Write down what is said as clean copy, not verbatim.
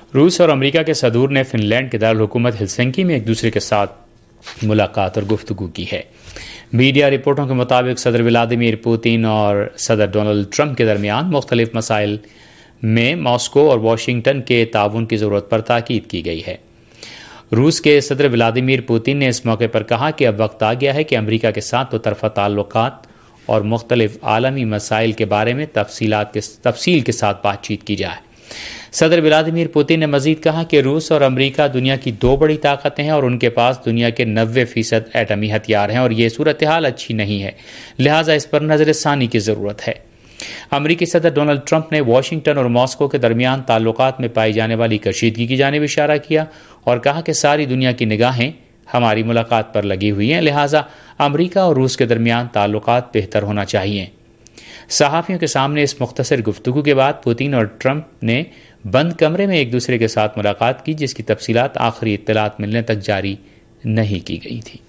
روس اور امریکہ کے صدور نے فن لینڈ کے دارالحکومت ہلسنکی میں ایک دوسرے کے ساتھ ملاقات اور گفتگو کی ہے۔ میڈیا رپورٹوں کے مطابق صدر ولادیمیر پوتین اور صدر ڈونلڈ ٹرمپ کے درمیان مختلف مسائل میں ماسکو اور واشنگٹن کے تعاون کی ضرورت پر تاکید کی گئی ہے۔ روس کے صدر ولادیمیر پوتین نے اس موقع پر کہا کہ اب وقت آ گیا ہے کہ امریکہ کے ساتھ دو طرفہ تعلقات اور مختلف عالمی مسائل کے بارے میں تفصیل کے ساتھ بات چیت کی جائے۔ صدر ولادیمیر پوتین نے مزید کہا کہ روس اور امریکہ دنیا کی دو بڑی طاقتیں ہیں اور ان کے پاس دنیا کے 90% ایٹمی ہتھیار ہیں اور یہ صورتحال اچھی نہیں ہے، لہٰذا اس پر نظر ثانی کی ضرورت ہے۔ امریکی صدر ڈونلڈ ٹرمپ نے واشنگٹن اور ماسکو کے درمیان تعلقات میں پائی جانے والی کشیدگی کی جانب اشارہ کیا اور کہا کہ ساری دنیا کی نگاہیں ہماری ملاقات پر لگی ہوئی ہیں، لہٰذا امریکہ اور روس کے درمیان تعلقات بہتر ہونا چاہیے۔ صحافیوں کے سامنے اس مختصر گفتگو کے بعد پوتین اور ٹرمپ نے بند کمرے میں ایک دوسرے کے ساتھ ملاقات کی، جس کی تفصیلات آخری اطلاعات ملنے تک جاری نہیں کی گئی تھی۔